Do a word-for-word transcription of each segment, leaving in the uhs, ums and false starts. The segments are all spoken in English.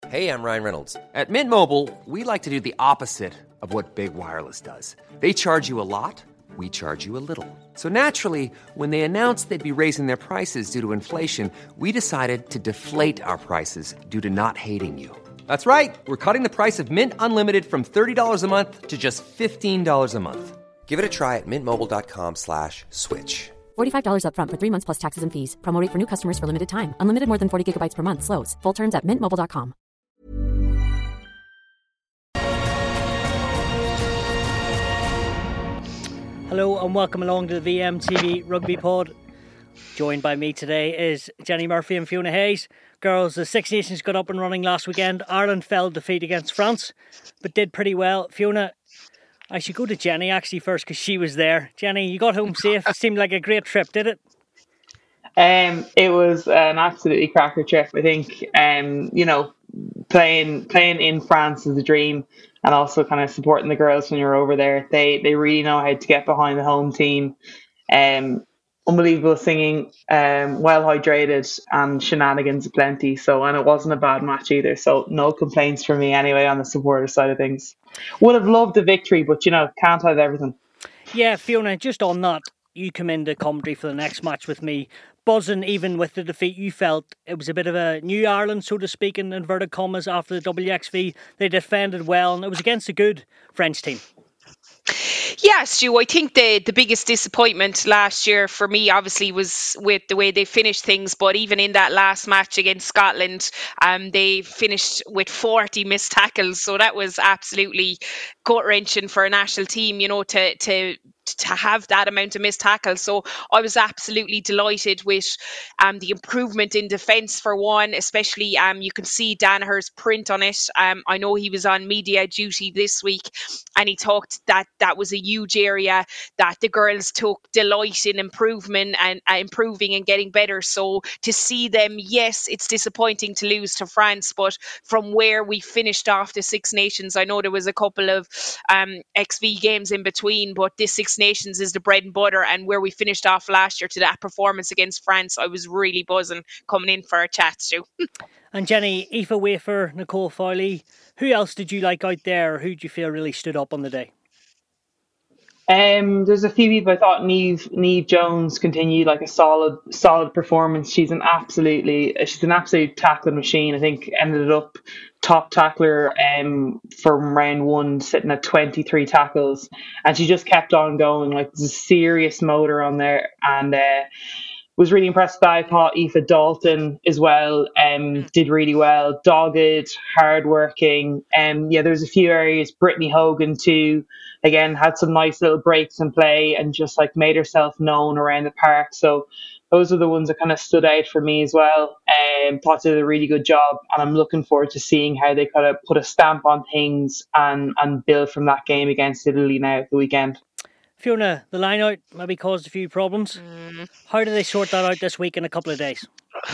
Hey, I'm Ryan Reynolds. At Mint Mobile, we like to do the opposite of what Big Wireless does. They charge you a lot, we charge you a little. So naturally, when they announced they'd be raising their prices due to inflation, we decided to deflate our prices due to not hating you. That's right. We're cutting the price of Mint Unlimited from thirty dollars a month to just fifteen dollars a month. Give it a try at mintmobile.com slash switch. forty-five dollars up front for three months plus taxes and fees. Promo rate for new customers for limited time. Unlimited more than forty gigabytes per month. Slows full terms at mint mobile dot com. Hello and welcome along to the V M T V Rugby Pod. Joined by me today is Jenny Murphy and Fiona Hayes. Girls, the Six Nations got up and running last weekend. Ireland fell defeat against France, but did pretty well. Fiona, I should go to Jenny actually first because she was there. Jenny, you got home safe. It seemed like a great trip, did it? Um, it was an absolutely cracker trip. I think, um, you know, playing playing in France is a dream, and also kind of supporting the girls when you're over there. They they really know how to get behind the home team. Um, unbelievable singing, um, well hydrated, and shenanigans aplenty. So, and it wasn't a bad match either. So, no complaints from me anyway on the supporter side of things. Would have loved the victory, but you know, can't have everything. Yeah, Fiona, just on that, you come into commentary for the next match with me. Buzzing even with the defeat, you felt it was a bit of a new Ireland, so to speak, in inverted commas, after the W X V. They defended well, and it was against a good French team. Yeah, Stu, I think the, the biggest disappointment last year for me obviously was with the way they finished things, but even in that last match against Scotland, um, they finished with forty missed tackles, so that was absolutely gut-wrenching for a national team, you know, to to to have that amount of missed tackles. So I was absolutely delighted with um, the improvement in defence for one, especially um, you can see Danaher's print on it. Um, I know he was on media duty this week and he talked that that was a huge area that the girls took delight in improvement and uh, improving and getting better. So to see them, yes, it's disappointing to lose to France, but from where we finished off the Six Nations, I know there was a couple of um, X V games in between, but this Six Nations is the bread and butter, and where we finished off last year to that performance against France, I was really buzzing coming in for a chat, Stu. And Jenny, Aoife Wafer, Nicole Foley, who else did you like out there, or who do you feel really stood up on the day? Um, there's a few people I thought Neve Neve Jones continued like a solid solid performance. She's an absolutely she's an absolute tackling machine. I think ended up top tackler um from round one, sitting at twenty-three tackles, and she just kept on going. Like there's a serious motor on there, and uh, was really impressed by. I thought Aoife Dalton as well um did really well, dogged, hardworking. Um yeah, there's a few areas. Brittany Hogan too, again, had some nice little breaks in play and just like made herself known around the park. So those are the ones that kind of stood out for me as well. And um, thought they did a really good job, and I'm looking forward to seeing how they kind of put a stamp on things and and build from that game against Italy now at the weekend. Fiona, the line out maybe caused a few problems. Mm. How do they sort that out this week in a couple of days?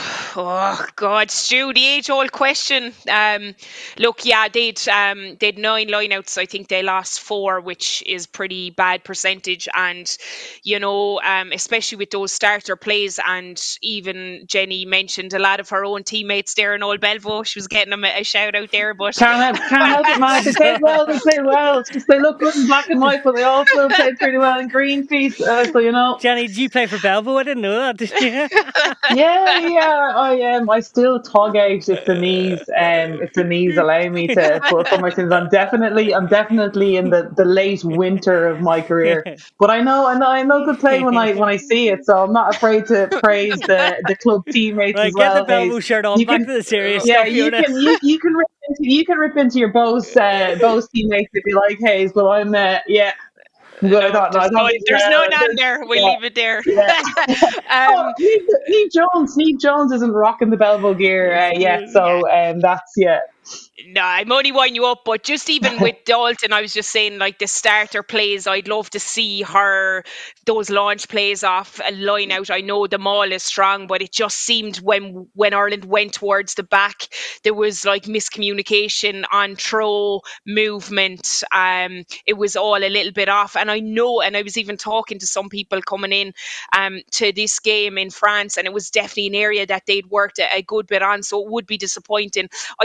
Oh God, Stu, the age-old question. Um, look, yeah, they'd um, they'd nine lineouts. I think they lost four, which is pretty bad percentage. And you know, um, especially with those starter plays, and even Jenny mentioned a lot of her own teammates there in Old Belvo. She was getting them a, a shout out there, but can't help, can't help it, man. They played well. They played well. It's just they look good in black and white, but they also played pretty well in green feet. Uh, so you know, Jenny, did you play for Belvo? I didn't know that. Did you? yeah, yeah. I um, I still tug out if the knees um if the knees allow me to put my sins. I'm definitely I'm definitely in the, the late winter of my career. But I know I know I know good play when I when I see it, so I'm not afraid to praise the, the club teammates right, as well. Get the Belvo shirt on. You back can, to the serious yeah, stuff, you Fiona. can you, you can rip into you can rip into your Bose uh, Bose teammates if you like, Hayes. But I'm uh, yeah. No, I thought, there's no, no, there's uh, no none there. We'll yeah, leave it there. Yeah. um, oh, Neve, Neve Jones, Neve Jones isn't rocking the Belvo gear uh, yet, so um, that's yeah. No, I'm only winding you up, but just even with Dalton, I was just saying, like, the starter plays, I'd love to see her, those launch plays off a line out. I know the maul is strong, but it just seemed when when Ireland went towards the back, there was like miscommunication on throw movement. Um, it was all a little bit off. And I know, and I was even talking to some people coming in um, to this game in France, and it was definitely an area that they'd worked a, a good bit on, so it would be disappointing. I think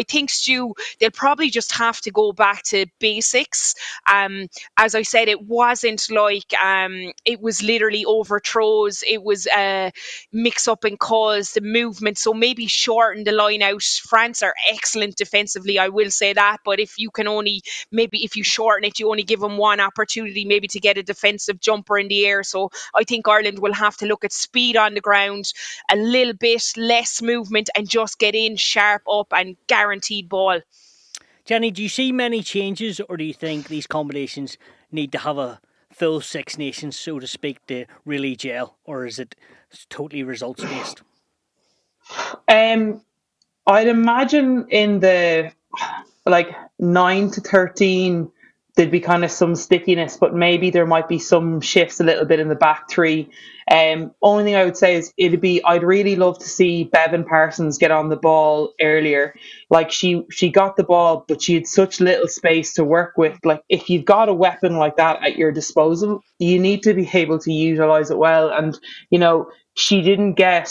Stu, they'll probably just have to go back to basics. Um, as I said, it wasn't like um, it was literally overthrows. It was a mix up in calls, the movement. So maybe shorten the line out. France are excellent defensively, I will say that. But if you can only, maybe if you shorten it, you only give them one opportunity maybe to get a defensive jumper in the air. So I think Ireland will have to look at speed on the ground, a little bit less movement, and just get in sharp up and guaranteed ball. Jenny, do you see many changes, or do you think these combinations need to have a full Six Nations, so to speak, to really gel, or is it totally results based? Um, I'd imagine in the like nine to thirteen, there'd be kind of some stickiness, but maybe there might be some shifts a little bit in the back three. Um, only thing I would say is it'd be, I'd really love to see Bevan Parsons get on the ball earlier. Like she, she got the ball, but she had such little space to work with. Like if you've got a weapon like that at your disposal, you need to be able to utilize it well. And, you know, she didn't get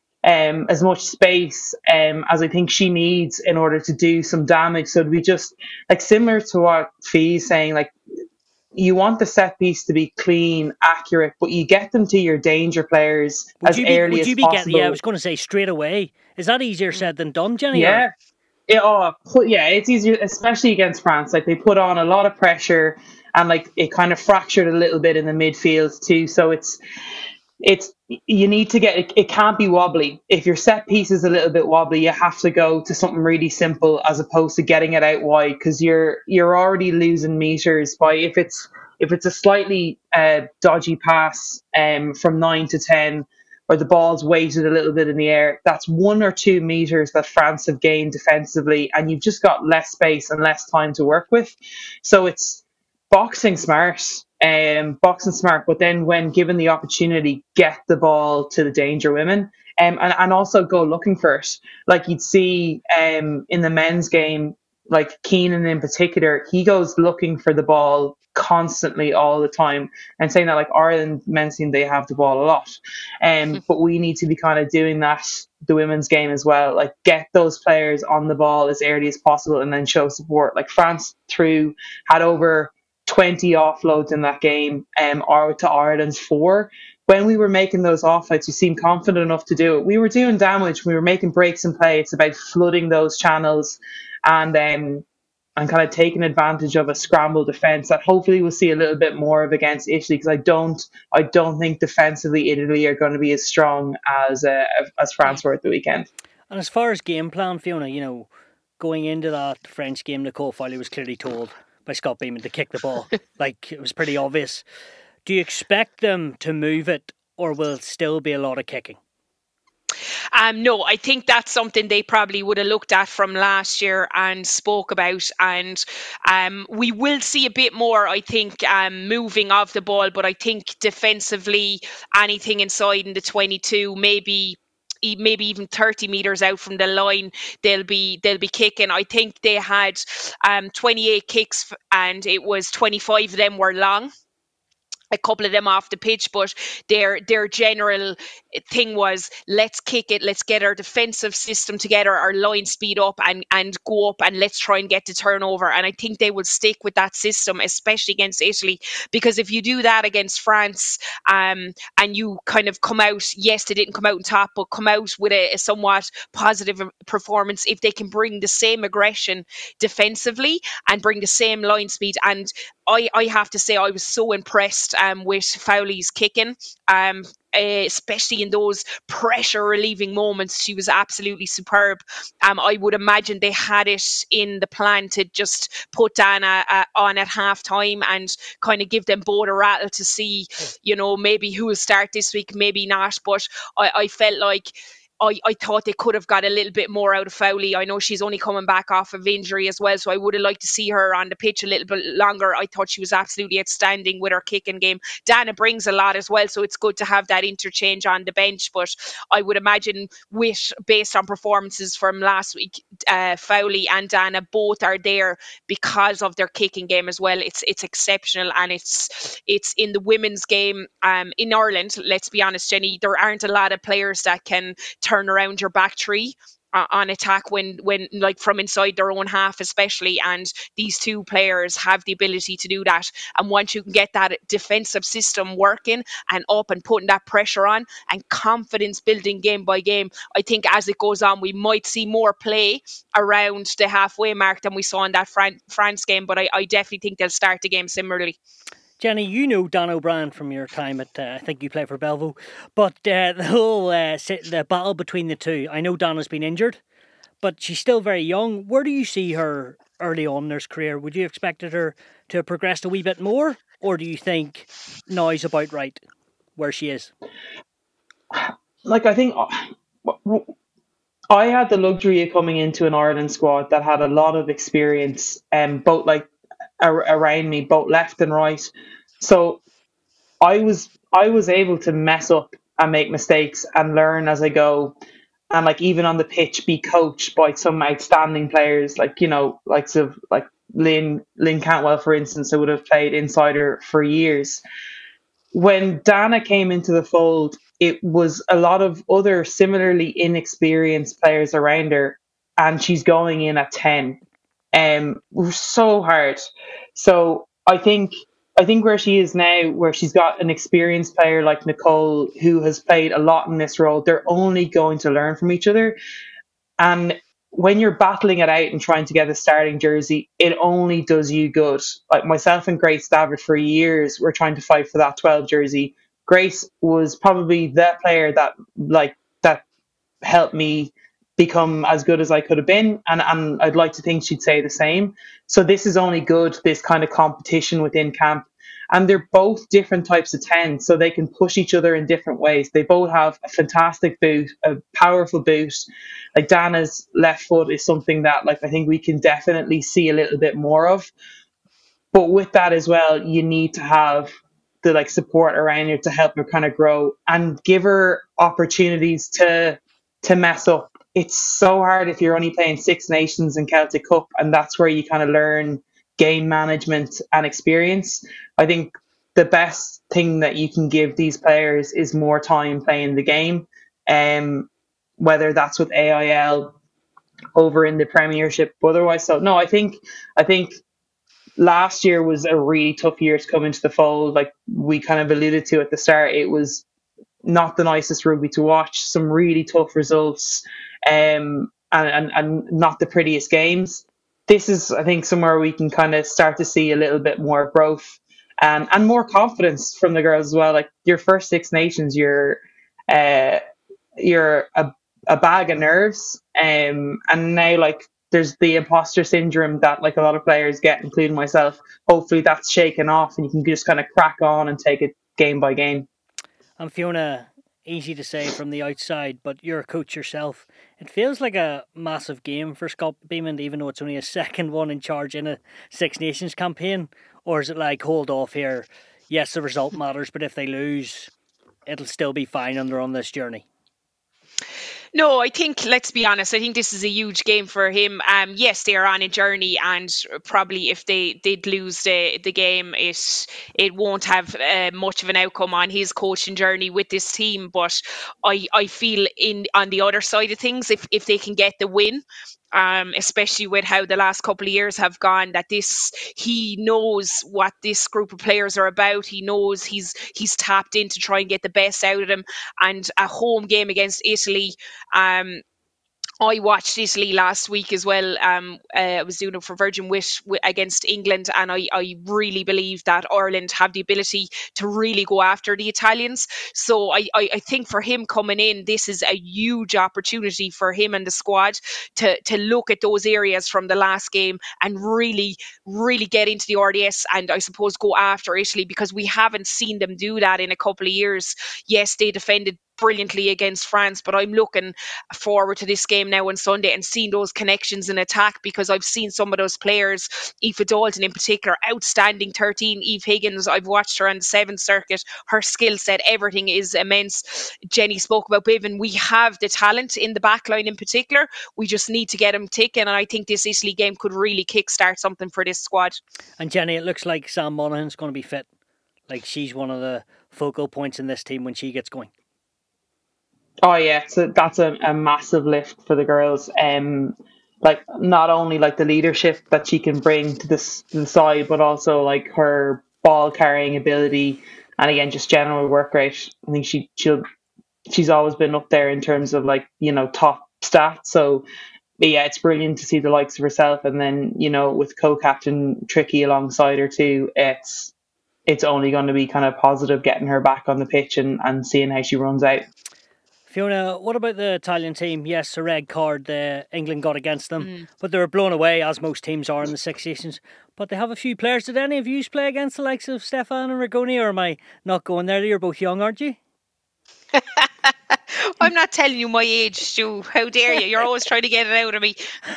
um, as much space um, as I think she needs in order to do some damage. So it'd be just like similar to what Fee's saying, like you want the set piece to be clean, accurate, but you get them to your danger players would as you be, early would as you be possible. Getting, yeah, I was going to say straight away. Is that easier said than done, Jenny? Yeah. It, oh, put, yeah, it's easier, especially against France. Like they put on a lot of pressure, and like it kind of fractured a little bit in the midfield too. So it's it's you need to get it, it can't be wobbly. If your set piece is a little bit wobbly, you have to go to something really simple as opposed to getting it out wide, because you're you're already losing meters by if it's if it's a slightly uh, dodgy pass um from nine to ten, or the ball's weighted a little bit in the air, that's one or two meters that France have gained defensively, and you've just got less space and less time to work with. So it's boxing smart, um, boxing smart, but then when given the opportunity, get the ball to the danger women, um, and, and also go looking for it. Like you'd see um, in the men's game, like Keenan in particular, he goes looking for the ball constantly all the time, and saying that like Ireland men's team, they have the ball a lot, um, but we need to be kind of doing that the women's game as well, like get those players on the ball as early as possible and then show support. Like France through had over twenty offloads in that game, um, or to Ireland's four. When we were making those offloads, you seemed confident enough to do it. We were doing damage. We were making breaks in play. It's about flooding those channels and um, and kind of taking advantage of a scramble defense that hopefully we'll see a little bit more of against Italy, because I don't I don't think defensively Italy are going to be as strong as uh, as France were at the weekend. And as far as game plan, Fiona, you know, going into that French game, Nicole Foley was clearly told by Scott Beeman to kick the ball. Like, it was pretty obvious. Do you expect them to move it, or will it still be a lot of kicking? Um, no, I think that's something they probably would have looked at from last year and spoke about. And um, we will see a bit more, I think, um, moving of the ball. But I think defensively, anything inside in the twenty-two, maybe maybe even thirty meters out from the line, they'll be they'll be kicking. I think they had um, twenty-eight kicks, and it was twenty-five of them were long. A couple of them off the pitch, but their their general thing was, let's kick it, let's get our defensive system together, our line speed up, and and go up, and let's try and get the turnover. And I think they will stick with that system, especially against Italy, because if you do that against France, um, and you kind of come out, yes, they didn't come out on top, but come out with a, a somewhat positive performance, if they can bring the same aggression defensively and bring the same line speed. And I, I have to say, I was so impressed um, with Foley's kicking, um, uh, especially in those pressure relieving moments. She was absolutely superb. Um, I would imagine they had it in the plan to just put Dana uh, on at half time and kind of give them both a rattle to see, you know, maybe who will start this week, maybe not. But I, I felt like I, I thought they could have got a little bit more out of Foley. I know she's only coming back off of injury as well, so I would have liked to see her on the pitch a little bit longer. I thought she was absolutely outstanding with her kicking game. Dana brings a lot as well, so it's good to have that interchange on the bench. But I would imagine, with based on performances from last week, uh, Foley and Dana both are there because of their kicking game as well. It's it's exceptional, and it's it's in the women's game um, in Ireland. Let's be honest, Jenny, there aren't a lot of players that can turn around your back three. on attack when when like from inside their own half especially, and these two players have the ability to do that. And once you can get that defensive system working and up and putting that pressure on and confidence building game by game, I think as it goes on we might see more play around the halfway mark than we saw in that Fran- France game. But I, I definitely think they'll start the game similarly. Jenny, you know Dan O'Brien from your time at, uh, I think you play for Belleville, but uh, the whole uh, the battle between the two, I know Dana's been injured, but she's still very young. Where do you see her early on in her career? Would you have expected her to have progressed a wee bit more, or do you think now is about right where she is? Like, I think I had the luxury of coming into an Ireland squad that had a lot of experience, um, both like around me, both left and right. So I was I was able to mess up and make mistakes and learn as I go, and like even on the pitch be coached by some outstanding players, like, you know, likes of like Lynn Lynn Cantwell, for instance, who would have played insider for years. When Dana came into the fold, it was a lot of other similarly inexperienced players around her, and she's going in at ten. Um, so hard. So I think I think where she is now, where she's got an experienced player like Nicole who has played a lot in this role, they're only going to learn from each other. And when you're battling it out and trying to get a starting jersey, it only does you good. Like myself and Grace Davitt for years, we're trying to fight for that twelve jersey. Grace was probably the player that like that helped me become as good as I could have been, and, and I'd like to think she'd say the same. So this is only good, this kind of competition within camp. And they're both different types of ten, so they can push each other in different ways. They both have a fantastic boot, a powerful boot. Like Dana's left foot is something that like I think we can definitely see a little bit more of. But with that as well, you need to have the like support around her to help her kind of grow and give her opportunities to to mess up. It's so hard if you're only playing Six Nations and Celtic Cup, and that's where you kind of learn game management and experience. I think the best thing that you can give these players is more time playing the game, um, whether that's with A I L over in the Premiership. Otherwise, so no, I think I think last year was a really tough year to come into the fold. Like we kind of alluded to at the start, it was not the nicest rugby to watch. Some really tough results, um, and, and and not the prettiest games. This is, I think, somewhere we can kind of start to see a little bit more growth and and more confidence from the girls as well. Like your first Six Nations, you're uh, you're a, a bag of nerves, um, and now like there's the imposter syndrome that like a lot of players get, including myself. Hopefully that's shaken off and you can just kind of crack on and take it game by game. And Fiona, easy to say from the outside, but you're a coach yourself. It feels like a massive game for Scott Beamon, even though it's only a second one in charge in a Six Nations campaign. Or is it like, hold off here, yes, the result matters, but if they lose, it'll still be fine and they're on this journey? No, I think, let's be honest, I think this is a huge game for him. Um, yes, they are on a journey, and probably if they did lose the, the game, it it won't have uh, much of an outcome on his coaching journey with this team. But I, I feel in on the other side of things, if, if they can get the win, um, especially with how the last couple of years have gone, that this he knows what this group of players are about. He knows he's he's tapped in to try and get the best out of them. And a home game against Italy, um, I watched Italy last week as well. Um, uh, I was doing it for Virgin Wit against England, and I, I really believe that Ireland have the ability to really go after the Italians. So I, I, I think for him coming in, this is a huge opportunity for him and the squad to, to look at those areas from the last game and really, really get into the R D S and I suppose go after Italy, because we haven't seen them do that in a couple of years. Yes, they defended brilliantly against France, but I'm looking forward to this game now on Sunday and seeing those connections in attack, because I've seen some of those players, Aoife Dalton in particular, outstanding thirteen. Eve Higgins, I've watched her on the seventh circuit, her skill set, everything is immense. Jenny spoke about Bevan. We have the talent in the back line in particular, we just need to get them ticking, and I think this Italy game could really kickstart something for this squad. And Jenny, it looks like Sam Monaghan's going to be fit. Like she's one of the focal points in this team when she gets going. Oh yeah, so that's a, a massive lift for the girls. Um, like not only like the leadership that she can bring to this to the side, but also like her ball carrying ability, and again just general work rate. I think she she'll she's always been up there in terms of like you know top stats. So but yeah, it's brilliant to see the likes of herself, and then you know with co-captain Tricky alongside her too. It's it's only going to be kind of positive getting her back on the pitch and, and seeing how she runs out. Fiona, what about the Italian team? Yes, a red card the England got against them, Mm. but they were blown away, as most teams are in the Six Nations. But they have a few players. Did any of you play against the likes of Stefan and Rigoni, or am I not going there? You're both young, aren't you? I'm not telling you my age, Stu. How dare you? You're always trying to get it out of me.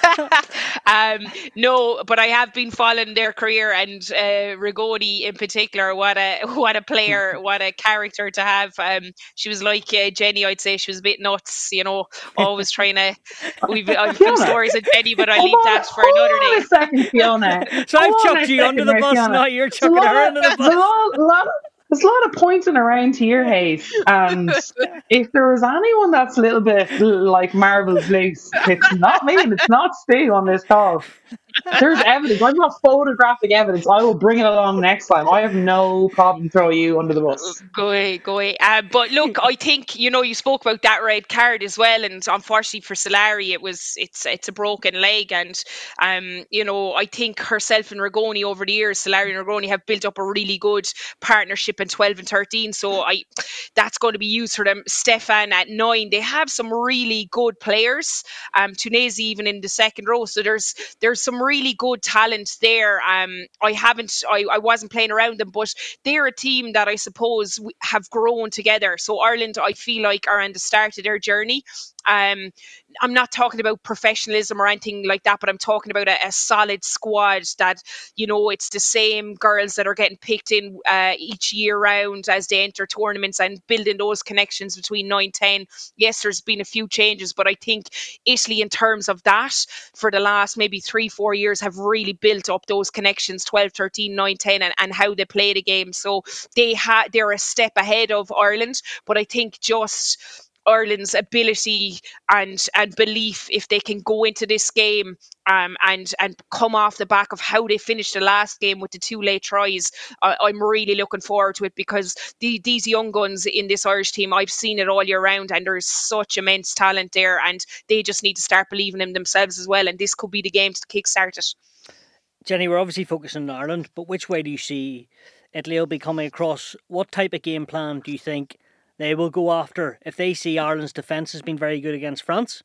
um, no, but I have been following their career, and uh, Rigoni in particular. What a what a player, what a character to have. Um, she was like uh, Jenny. I'd say she was a bit nuts. You know, always trying to. We've I've some stories of Jenny, but I'll leave hold that on, for another hold on day. a second, Fiona. So I've Hold on chucked a you under second the there, bus, Fiona. now you're There's a chucking lot her of- under the there's a bus. lot, lot of, there's a lot of pointing around here, Hayes. And if there was anyone that's a little bit like marbles loose, it's not me and it's not Stu on this call. There's evidence. I've got photographic evidence. I will bring it along next time. I have no problem throwing you under the bus. Go away, go away. Uh, but look, I think you know you spoke about that red card as well, and unfortunately for Solari, it was it's it's a broken leg, and um you know I think herself and Rigoni over the years, Solari and Rigoni have built up a really good partnership in twelve and thirteen. So I that's going to be used for them. Stefan at nine, they have some really good players. Um, Tunisia even in the second row, so there's there's some really good talent there. Um, I haven't I I wasn't playing around them, but they're a team that I suppose we have grown together. So Ireland, I feel like, are on the start of their journey. Um, I'm not talking about professionalism or anything like that, but I'm talking about a, a solid squad that, you know, it's the same girls that are getting picked in uh, each year round as they enter tournaments and building those connections between nine, ten. Yes, there's been a few changes, but I think Italy, in terms of that, for the last maybe three, four years, have really built up those connections, twelve, thirteen, nine, ten, and, and how they play the game. So they ha- they're a step ahead of Ireland, but I think just Ireland's ability and and belief, if they can go into this game um, and and come off the back of how they finished the last game with the two late tries, uh, I'm really looking forward to it, because the, these young guns in this Irish team, I've seen it all year round, and there's such immense talent there, and they just need to start believing in themselves as well, and this could be the game to kickstart it. Jenny, we're obviously focusing on Ireland, but which way do you see Italy will be coming across? What type of game plan do you think they will go after if they see Ireland's defence has been very good against France?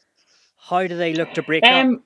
How do they look to break Um,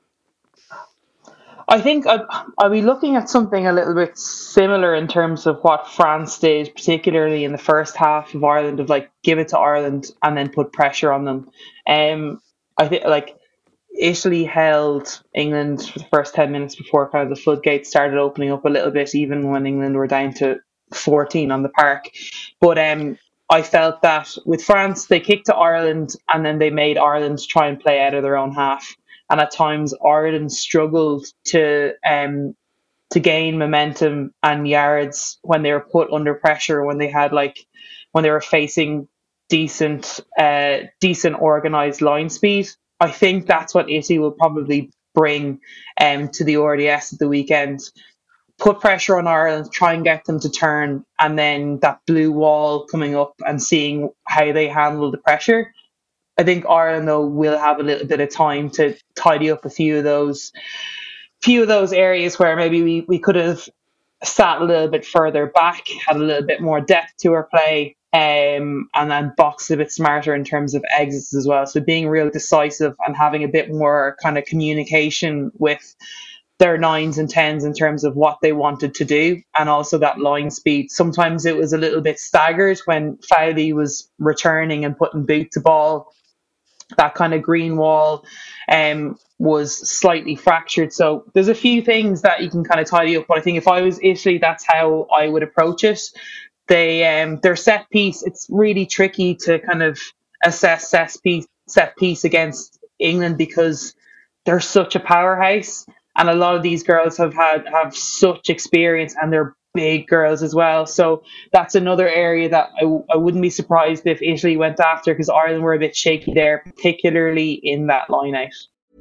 I think I'd, I'll be looking at something a little bit similar in terms of what France did, particularly in the first half of Ireland, of like give it to Ireland and then put pressure on them. Um, I think like Italy held England for the first ten minutes before kind of the floodgates started opening up a little bit, even when England were down to fourteen on the park. But um, I felt that with France, they kicked to Ireland and then they made Ireland try and play out of their own half. And at times, Ireland struggled to um, to gain momentum and yards when they were put under pressure, when they had like when they were facing decent, uh, decent organized line speed. I think that's what Italy will probably bring um, to the R D S at the weekend. Put pressure on Ireland, try and get them to turn, and then that blue wall coming up and seeing how they handle the pressure. I think Ireland, though, will have a little bit of time to tidy up a few of those, few of those areas where maybe we, we could have sat a little bit further back, had a little bit more depth to our play, um, and then boxed a bit smarter in terms of exits as well. So being real decisive and having a bit more kind of communication with their nines and tens in terms of what they wanted to do, and also that line speed. Sometimes it was a little bit staggered when Fowley was returning and putting boot to ball. That kind of green wall um, was slightly fractured. So there's a few things that you can kind of tidy up. But I think if I was Italy, that's how I would approach it. They um, their set piece, it's really tricky to kind of assess set piece, set piece against England, because they're such a powerhouse. And a lot of these girls have had have such experience, and they're big girls as well. So that's another area that I, I wouldn't be surprised if Italy went after, because Ireland were a bit shaky there, particularly in that line out.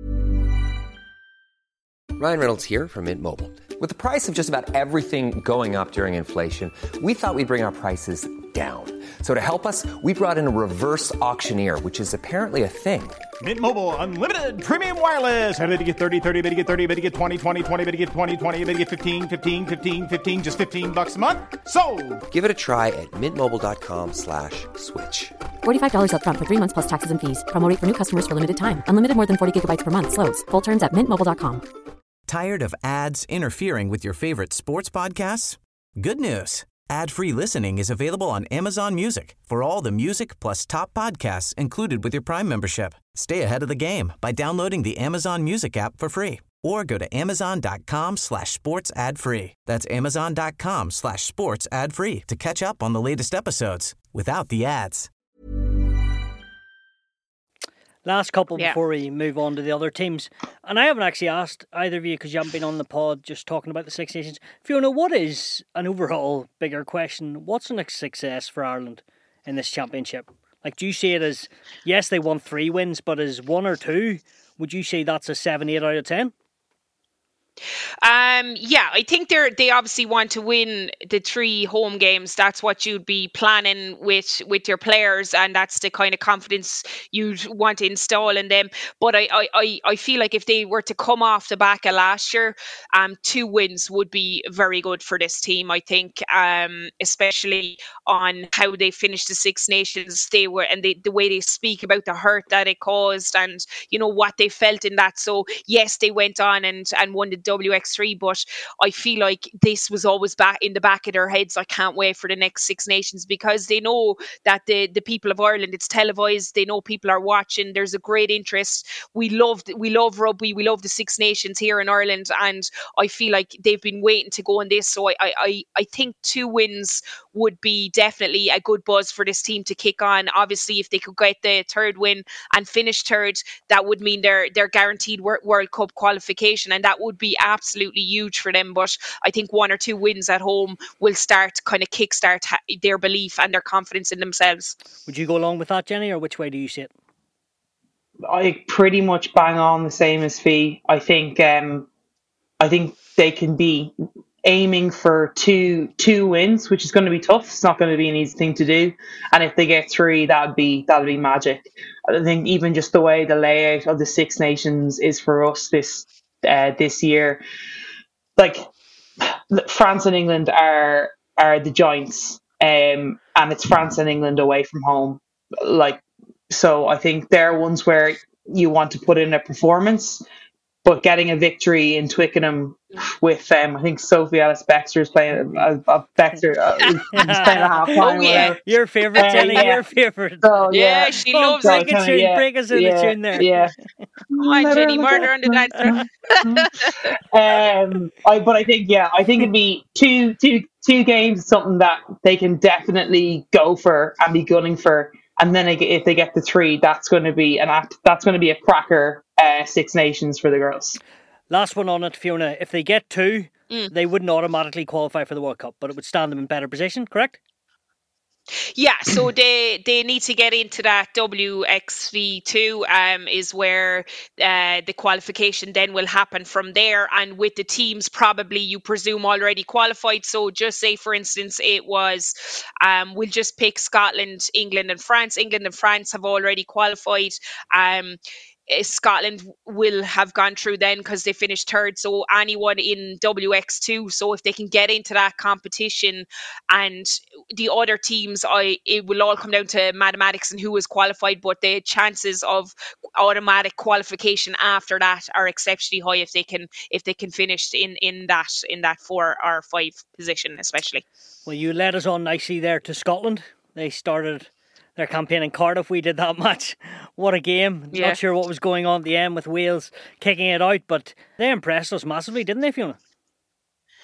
Ryan Reynolds here from Mint Mobile. With the price of just about everything going up during inflation, we thought we'd bring our prices down. So to help us, we brought in a reverse auctioneer, which is apparently a thing. Mint Mobile Unlimited Premium Wireless. How to get thirty, thirty, how to get thirty, how to get twenty, twenty, twenty, how to get twenty, twenty, how to get fifteen, fifteen, fifteen, fifteen, just fifteen bucks a month? Sold! Give it a try at mintmobile.com slash switch. forty-five dollars up front for three months plus taxes and fees. Promo rate for new customers for limited time. Unlimited more than forty gigabytes per month. Slows full terms at mint mobile dot com. Tired of ads interfering with your favorite sports podcasts? Good news. Ad-free listening is available on Amazon Music for all the music plus top podcasts included with your Prime membership. Stay ahead of the game by downloading the Amazon Music app for free or go to amazon.com slash sports ad free. That's amazon.com slash sports ad free to catch up on the latest episodes without the ads. Last couple Yeah. before we move on to the other teams. And I haven't actually asked either of you, because you haven't been on the pod, just talking about the Six Nations. Fiona, what is an overall bigger question? What's a success for Ireland in this championship? Like, do you see it as, yes, they won three wins, but as one or two, would you say that's a seven, eight out of ten? Um, yeah, I think they're they obviously want to win the three home games. That's what you'd be planning with with your players, and that's the kind of confidence you'd want to install in them. But I I, I, I feel like if they were to come off the back of last year, um, two wins would be very good for this team. I think, um, especially on how they finished the Six Nations, they were and they, the way they speak about the hurt that it caused, and you know what they felt in that. So yes, they went on and and won the W X three, but I feel like this was always back in the back of their heads. I can't wait for the next Six Nations, because they know that the the people of Ireland, it's televised. They know people are watching. There's a great interest. We love we love rugby. We love the Six Nations here in Ireland, and I feel like they've been waiting to go on this. So I I I think two wins would be definitely a good buzz for this team to kick on. Obviously, if they could get the third win and finish third, that would mean they're they're guaranteed World Cup qualification, and that would be absolutely huge for them. But I think one or two wins at home will start kind of kickstart their belief and their confidence in themselves. Would you go along with that, Jenny, or which way do you see it? I pretty much bang on the same as Fee. I think um, I think they can be aiming for two two wins, which is going to be tough. It's not going to be an easy thing to do. And if they get three, that'd be that'd be magic. I think even just the way the layout of the Six Nations is for us this uh, this year, like France and England are are the giants, um, and it's France and England away from home. Like, so I think they're ones where you want to put in a performance. But getting a victory in Twickenham with, um, I think Sophie Ellis Bextor is playing, uh, uh, Bextor uh, is playing a half time. Oh, yeah. Your favourite, Jenny, uh, yeah. your favourite. So, yeah. yeah, she Come loves on, it. break, a tune, yeah, break us in yeah, the tune there. Yeah. Come on, Jenny, murder under that. um, I, but I think, yeah, I think it'd be two, two, two games, something that they can definitely go for and be gunning for. And then if they get the three, that's going to be an act, that's going to be a cracker uh, Six Nations for the girls. Last one on it, Fiona. If they get two, mm. they wouldn't automatically qualify for the World Cup, but it would stand them in better position, correct? Yeah, so they they need to get into that W X V two, um, is where uh, the qualification then will happen from there. And with the teams, probably you presume already qualified. So just say, for instance, it was, um, we'll just pick Scotland, England and France. England and France have already qualified. Um, Scotland will have gone through then because they finished third. So anyone in W X two, so if they can get into that competition, and the other teams, I it will all come down to mathematics and who is qualified, but the chances of automatic qualification after that are exceptionally high if they can if they can finish in in that in that four or five position especially. Well, you led us on nicely there to Scotland. They started their campaign in Cardiff. We did that match. What a game. Yeah. Not sure what was going on at the end with Wales kicking it out, but they impressed us massively, didn't they, Fiona?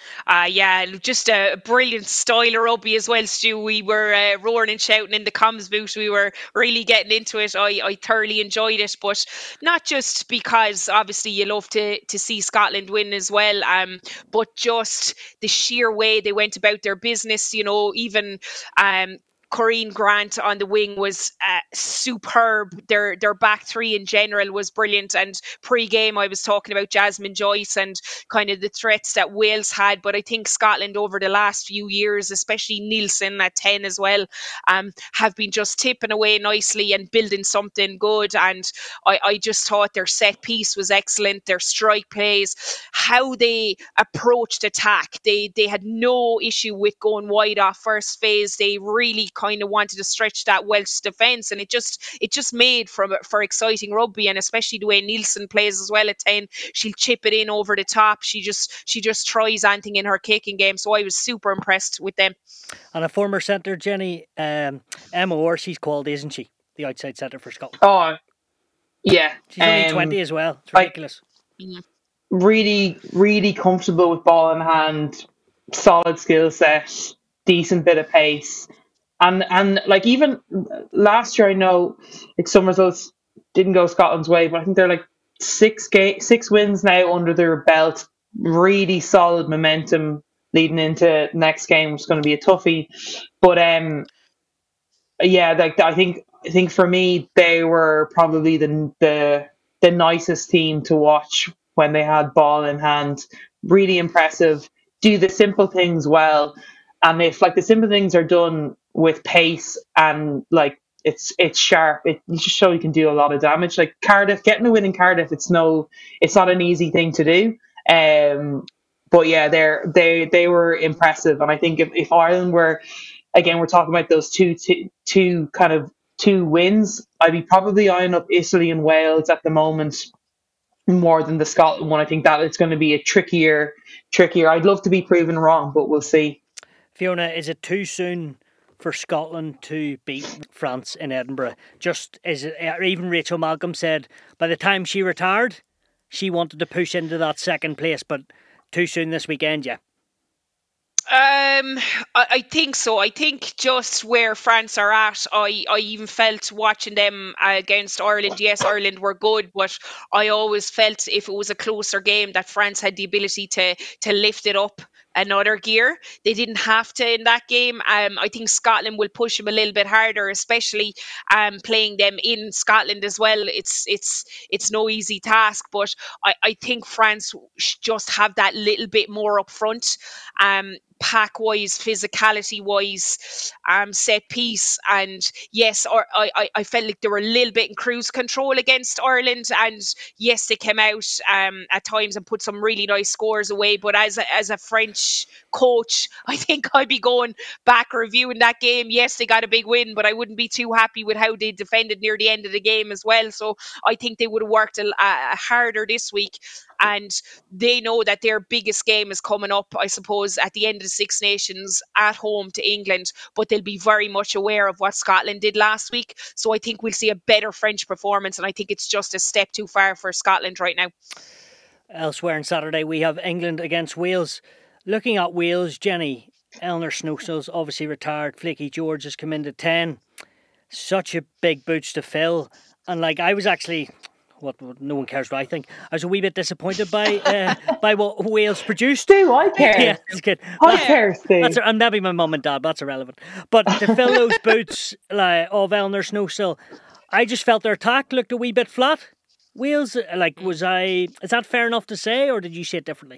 Uh, yeah, just a brilliant style of rugby as well, Stu. We were uh, roaring and shouting in the comms booth. We were really getting into it. I, I thoroughly enjoyed it, but not just because obviously you love to, to see Scotland win as well, um, but just the sheer way they went about their business, you know, even um, Corinne Grant on the wing was uh, superb. Their their back three in general was brilliant. And pre-game, I was talking about Jasmine Joyce and kind of the threats that Wales had. But I think Scotland over the last few years, especially Nielsen at ten as well, um, have been just tipping away nicely and building something good. And I, I just thought their set piece was excellent. Their strike plays, how they approached attack. They they had no issue with going wide off first phase. They really kind of wanted to stretch that Welsh defence, and it just it just made for for exciting rugby. And especially the way Nielsen plays as well at ten, she'll chip it in over the top. She just she just tries anything in her kicking game. So I was super impressed with them. And a former centre, Jenny, um, Emma Orr, she's called, isn't she? The outside centre for Scotland. Oh, yeah. She's only um, twenty as well. It's ridiculous. I, really, really comfortable with ball in hand, solid skill set, decent bit of pace. And and like even last year, I know like some results didn't go Scotland's way, but I think they're like six ga- six wins now under their belt. Really solid momentum leading into next game, which is going to be a toughie. But um, yeah, like I think I think for me, they were probably the the the nicest team to watch when they had ball in hand. Really impressive. Do the simple things well, and if like the simple things are done with pace and like it's it's sharp, it you just show you can do a lot of damage. Like Cardiff, getting a win in Cardiff, it's no, it's not an easy thing to do. Um, but yeah, they're they they were impressive, and I think if, if Ireland were, again, we're talking about those two, two two kind of two wins, I'd be probably eyeing up Italy and Wales at the moment more than the Scotland one. I think that it's going to be a trickier trickier. I'd love to be proven wrong, but we'll see. Fiona, is it too soon for Scotland to beat France in Edinburgh? Just as even Rachel Malcolm said, by the time she retired, she wanted to push into that second place, but too soon this weekend, yeah. Um, I, I think so. I think just where France are at, I, I even felt watching them against Ireland. Yes, Ireland were good, but I always felt if it was a closer game that France had the ability to to lift it up another gear. They didn't have to in that game. Um, I think Scotland will push them a little bit harder, especially um, playing them in Scotland as well. It's it's it's no easy task, but I, I think France just have that little bit more up front. Um, pack wise, physicality wise, um, set piece, and yes, or I, I, I felt like they were a little bit in cruise control against Ireland, and yes, they came out um, at times and put some really nice scores away. But as a, as a French coach, I think I'd be going back reviewing that game. Yes, they got a big win, but I wouldn't be too happy with how they defended near the end of the game as well. So I think they would have worked a, a harder this week. And they know that their biggest game is coming up, I suppose, at the end of the Six Nations at home to England. But they'll be very much aware of what Scotland did last week. So I think we'll see a better French performance. And I think it's just a step too far for Scotland right now. Elsewhere on Saturday, we have England against Wales. Looking at Wales, Jenny, Eleanor Snowsill's obviously retired. Flaky George has come into ten. Such a big boots to fill. And like I was actually... What, what no one cares what I think. I was a wee bit disappointed by uh, by what Wales produced. Do I care? Yeah, it's good. I care, Steve. That's and maybe my mum and dad. That's irrelevant. But to fill those boots like, of Eleanor Snowsill, I just felt their attack looked a wee bit flat. Wales, like, was I? Is that fair enough to say, or did you see it differently?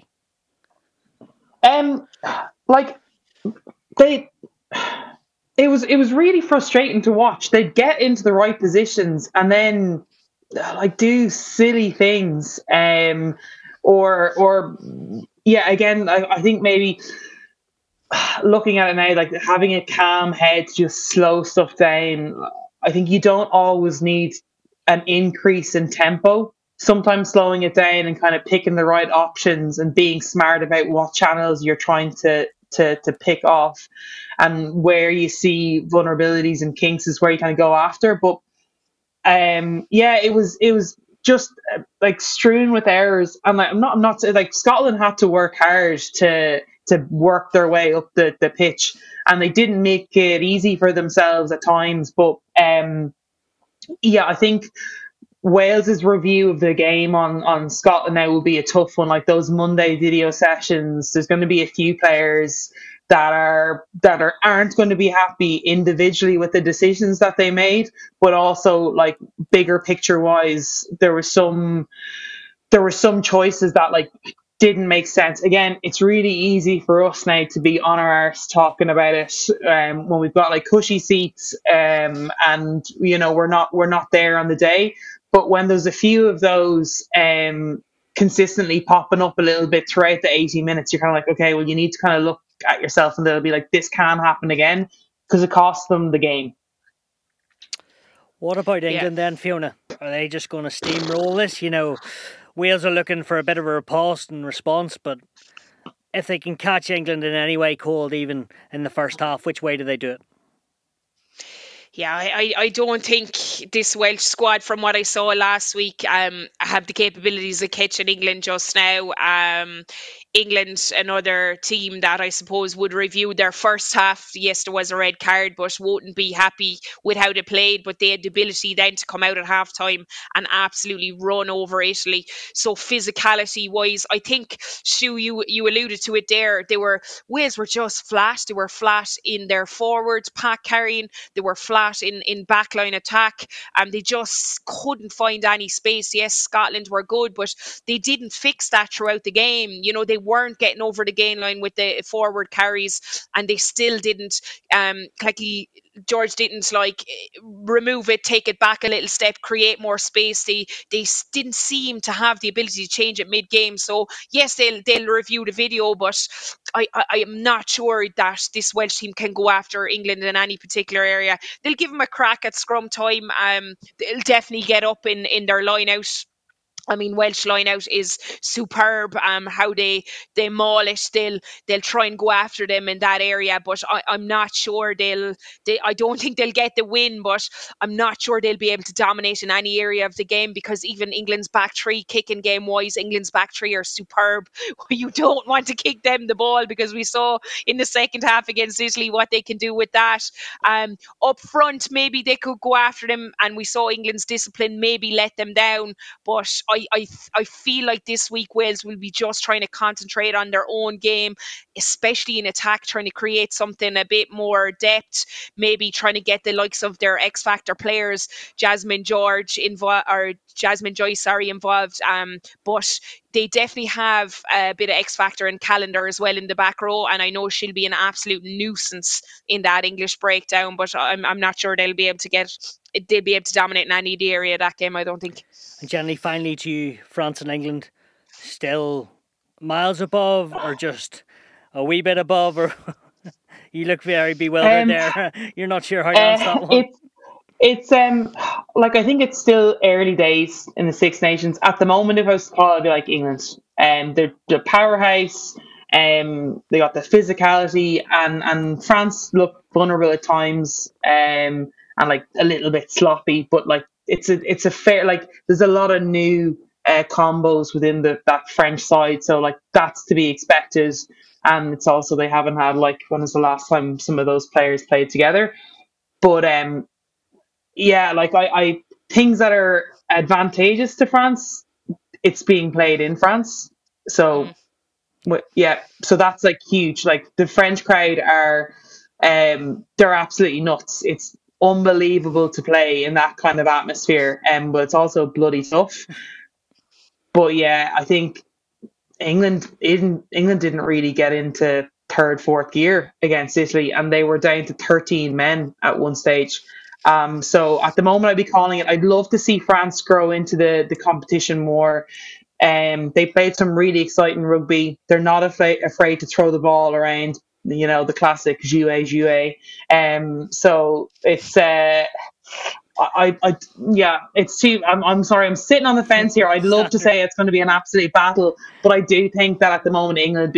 Um, like they. It was it was really frustrating to watch. They'd get into the right positions and then like do silly things, um, or or yeah. Again, I, I think maybe looking at it now, like having a calm head to just slow stuff down. I think you don't always need an increase in tempo. Sometimes slowing it down and kind of picking the right options and being smart about what channels you're trying to to to pick off and where you see vulnerabilities and kinks is where you kind of go after. But um, yeah, it was it was just uh, like strewn with errors. And like, I'm not, I'm not like Scotland had to work hard to to work their way up the, the pitch, and they didn't make it easy for themselves at times. But um, yeah, I think Wales's review of the game on, on Scotland now will be a tough one. Like those Monday video sessions, there's going to be a few players that are that are aren't going to be happy individually with the decisions that they made, but also like bigger picture wise, there were some there were some choices that like didn't make sense. Again, it's really easy for us now to be on our arse talking about it um, when we've got like cushy seats um, and you know we're not we're not there on the day. But when there's a few of those um, consistently popping up a little bit throughout the eighty minutes, you're kind of like, okay, well, you need to kind of look at yourself and they'll be like, this can happen again, because it costs them the game. What about England Yeah. then, Fiona? Are they just going to steamroll this? You know, Wales are looking for a bit of a riposte and response, but if they can catch England in any way cold, even in the first half, which way do they do it? Yeah, I, I don't think this Welsh squad, from what I saw last week, um, have the capabilities of catching England just now. Um, England, another team that I suppose would review their first half. Yes, there was a red card, but wouldn't be happy with how they played. But they had the ability then to come out at halftime and absolutely run over Italy. So physicality wise, I think, Stu, you you alluded to it there. They were Wales were just flat. They were flat in their forwards pack carrying. They were flat in in backline attack, and they just couldn't find any space. Yes, Scotland were good, but they didn't fix that throughout the game. You know, they weren't getting over the gain line with the forward carries, and they still didn't um like he, George didn't like remove it, take it back a little step, create more space. They they didn't seem to have the ability to change it mid game. So yes, they'll they'll review the video, but I, I I am not sure that this Welsh team can go after England in any particular area. They'll give them a crack at scrum time. Um, they'll definitely get up in in their line out. I mean, Welsh line out is superb. Um, how they they maul it, they'll they'll try and go after them in that area. But I, I'm not sure they'll. They I don't think they'll get the win, but I'm not sure they'll be able to dominate in any area of the game, because even England's back three, kicking game wise, England's back three are superb. You don't want to kick them the ball, because we saw in the second half against Italy what they can do with that. Um, up front, maybe they could go after them, and we saw England's discipline maybe let them down. But I, I I feel like this week Wales will be just trying to concentrate on their own game, especially in attack, trying to create something a bit more depth, maybe trying to get the likes of their X Factor players, Jasmine George involved, or Jasmine Joyce, sorry, involved. Um, but they definitely have a bit of X Factor and Calendar as well in the back row, and I know she'll be an absolute nuisance in that English breakdown. But I'm I'm not sure they'll be able to get they'll be able to dominate in any of the area of that game, I don't think. And generally, finally to you, France and England, still miles above or just a wee bit above? Or you look very bewildered um, there. You're not sure how to answer uh, that one. It's, it's um like I think it's still early days in the Six Nations. At the moment, if I was to call it, I'd be like England. Um, they're the powerhouse. Um, they got the physicality, and and France look vulnerable at times. Um, and like a little bit sloppy, but like. It's a it's a fair, like there's a lot of new uh, combos within the that French side, so like that's to be expected. And it's also they haven't had like when was the last time some of those players played together. But um yeah, like I, I things that are advantageous to France, it's being played in France. So mm. yeah, so that's like huge. Like the French crowd are um they're absolutely nuts. It's unbelievable to play in that kind of atmosphere, um, but it's also bloody tough. But yeah, I think England didn't England didn't really get into third, fourth gear against Italy, and they were down to thirteen men at one stage. Um, so at the moment, I'd be calling it. I'd love to see France grow into the the competition more. Um, they played some really exciting rugby. They're not afraid afraid to throw the ball around. You know, the classic jouer, jouer. Um, so it's, uh, I, I, yeah, it's too, I'm, I'm sorry, I'm sitting on the fence here. I'd love to say it's going to be an absolute battle, but I do think that at the moment England would be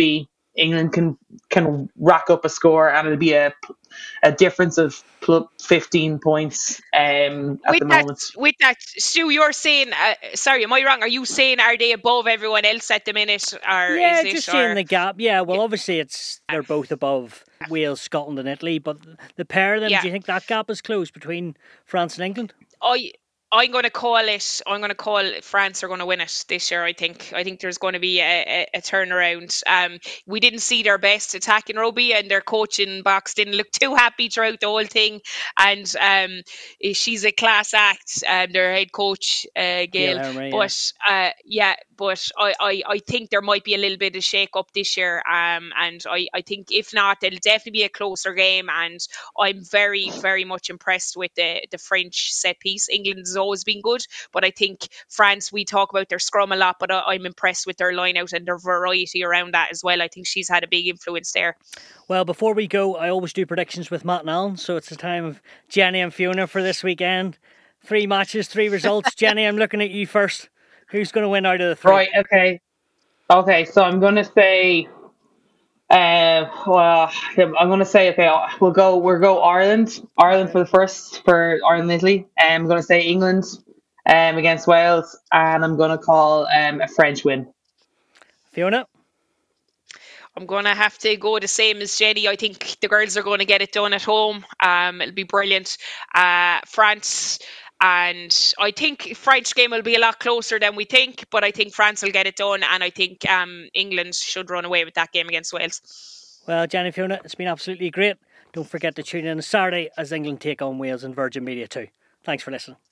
England can can rack up a score, and it'll be a a difference of fifteen points um, at with the that, moment. With that, Stu, you're saying, uh, sorry, am I wrong? Are you saying are they above everyone else at the minute? Or yeah, is it, just or... seeing the gap. Yeah, well, obviously it's they're both above Wales, Scotland and Italy, but the pair of them, yeah. do you think that gap is closed between France and England? I... I'm going to call it. I'm going to call it France are going to win it this year. I think. I think there's going to be a, a, a turnaround. Um, we didn't see their best attacking rugby, and their coaching box didn't look too happy throughout the whole thing. And um, she's a class act. Um, their head coach, uh, Gail. Hermé, but yeah. Uh, yeah, but I, I, I think there might be a little bit of shake up this year. Um, and I, I think if not, it'll definitely be a closer game. And I'm very, very much impressed with the the French set piece. England's always been good, but I think France, we talk about their scrum a lot, but I, I'm impressed with their line out and their variety around that as well. I think she's had a big influence there. Well, before we go, I always do predictions with Matt and Alan, so it's the time of Jenny and Fiona for this weekend. Three matches, three results. Jenny, I'm looking at you first. Who's going to win out of the three? Right, okay. Okay, so I'm going to say... Uh, well, I'm going to say, okay, we'll go, we'll go Ireland. Ireland for the first, for Ireland, Italy. Um, I'm going to say England um, against Wales, and I'm going to call um, a French win. Fiona? I'm going to have to go the same as Jenny. I think the girls are going to get it done at home. Um, it'll be brilliant. Uh, France... And I think French game will be a lot closer than we think, but I think France will get it done, and I think um, England should run away with that game against Wales. Well, Jenny, Fiona, it's been absolutely great. Don't forget to tune in on Saturday as England take on Wales and Virgin Media too. Thanks for listening.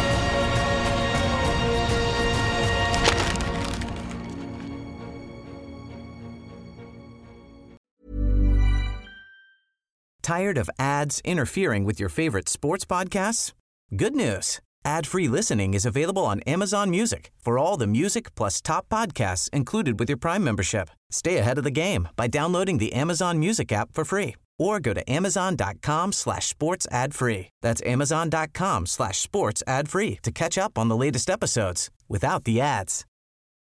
Tired of ads interfering with your favorite sports podcasts? Good news. Ad-free listening is available on Amazon Music for all the music plus top podcasts included with your Prime membership. Stay ahead of the game by downloading the Amazon Music app for free or go to amazon.com slash sports ad free. That's amazon.com slash sports ad free to catch up on the latest episodes without the ads.